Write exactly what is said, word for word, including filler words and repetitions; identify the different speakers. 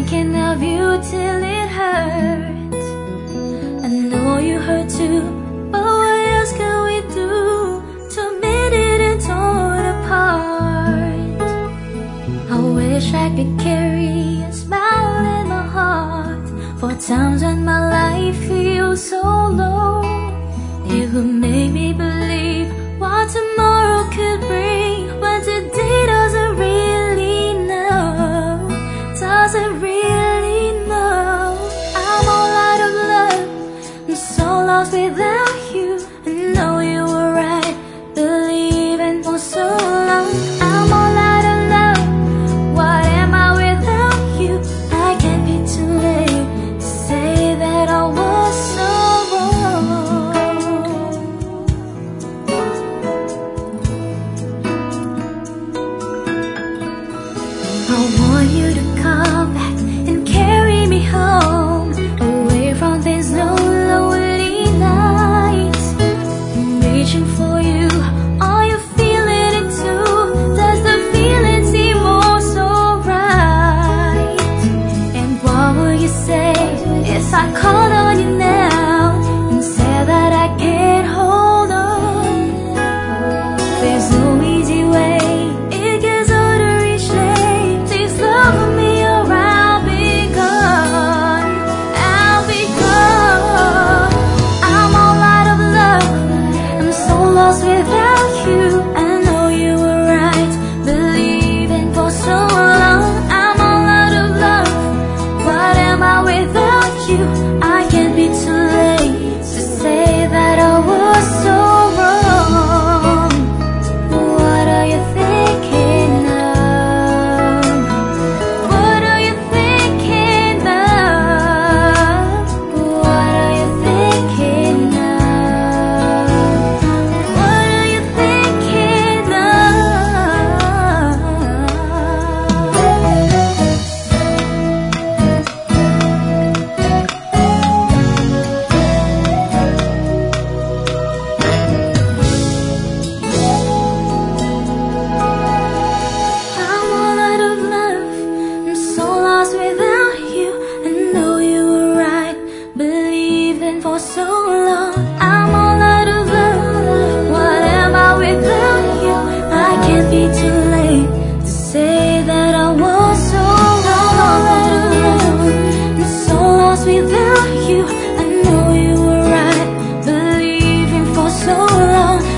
Speaker 1: thinking of you till it hurts. I know you hurt too, but what else can we do to mend it and torn apart? I wish I could carry a smile in my heart for times when my life feels so low. It would make me believe what tomorrow could bring, when today doesn't really know, doesn't really know. I'm all out of love, I'm so lost without you. I know you were right, believing for so long. I'm all out of love, what am I without you? I can't be too late to say that I was so wrong. I want you to come back and carry me home, away from these lonely nights. I'm reaching for you, are you feeling it too? Does the feeling seem more so right? And what will you say if I called on you now and said that I can't hold on? There's no easy way, it gets harder each day. Please love me or I'll be gone, I'll be gone. I'm all out of love, I'm so lost without you. I know you were right, believing for so long. I'm all out of love, what am I without you? I can't be too late to say that I was so wrong. What are you thinking of? What are you thinking of? What are you thinking of? What are you thinking of? I'm all out of love, I'm so lost without you. I know you were right, believing for so long. I'm all out of love, what am I without you? I can't be too late to say that I was so wrong. I'm all out of love, I'm so lost without you. I know you were right, believing for so long.